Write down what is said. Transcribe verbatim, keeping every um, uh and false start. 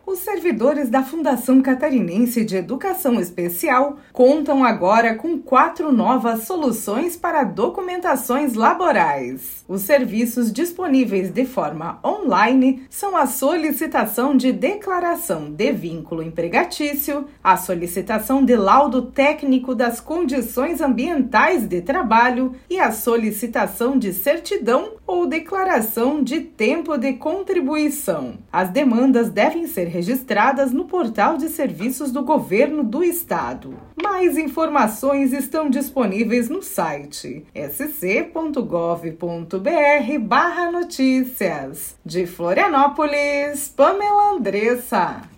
Os servidores da Fundação Catarinense de Educação Especial contam agora com quatro novas soluções para documentações laborais. Os serviços disponíveis de forma online são a solicitação de declaração de vínculo empregatício, a solicitação de laudo técnico das condições ambientais de trabalho e a solicitação de certidão ou declaração de tempo de contribuição. As demandas devem ser registradas no portal de serviços do Governo do Estado. Mais informações estão disponíveis no site s c ponto gov ponto b r barra notícias. De Florianópolis, Pamela Andressa.